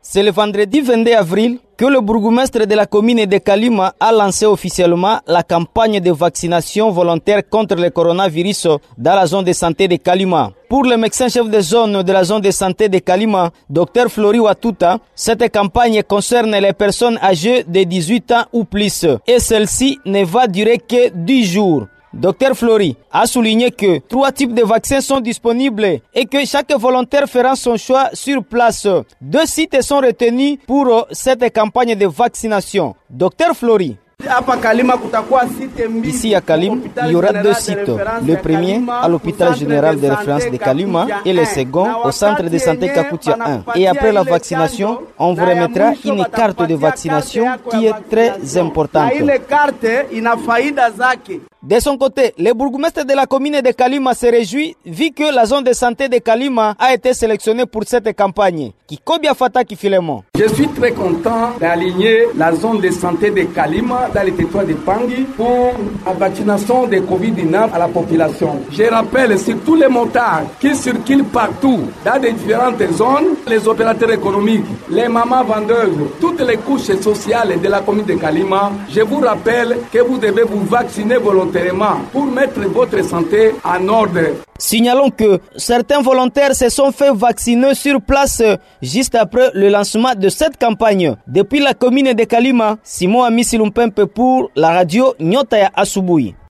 C'est le vendredi 22 avril que le bourgmestre de la commune de Kalima a lancé officiellement la campagne de vaccination volontaire contre le coronavirus dans la zone de santé de Kalima. Pour le médecin chef de zone de la zone de santé de Kalima, Dr Flori Watuta, cette campagne concerne les personnes âgées de 18 ans ou plus et celle-ci ne va durer que 10 jours. Dr Flori a souligné que 3 types de vaccins sont disponibles et que chaque volontaire fera son choix sur place. 2 sites sont retenus pour cette campagne de vaccination. Dr Flori. Ici à Kalima, il y aura 2 sites. Le premier à l'hôpital général de référence de Kalima et le second au centre de santé Kakutia 1. Et après la vaccination, on vous remettra une carte de vaccination qui est très importante. De son côté, le bourgmestre de la commune de Kalima se réjouit vu que la zone de santé de Kalima a été sélectionnée pour cette campagne. Kikobia Fataki Filemon. Je suis très content d'aligner la zone de santé de Kalima dans le territoire de Pangui pour la vaccination de Covid-19 à la population. Je rappelle sur tous les motards qui circulent partout dans les différentes zones, les opérateurs économiques, les mamans vendeuses, toutes les couches sociales de la commune de Kalima, je vous rappelle que vous devez vous vacciner volontairement pour mettre votre santé en ordre. Signalons que certains volontaires se sont fait vacciner sur place juste après le lancement de cette campagne. Depuis la commune de Kalima, Simon Amissilumpempe pour la radio Nyota ya Asubuhi.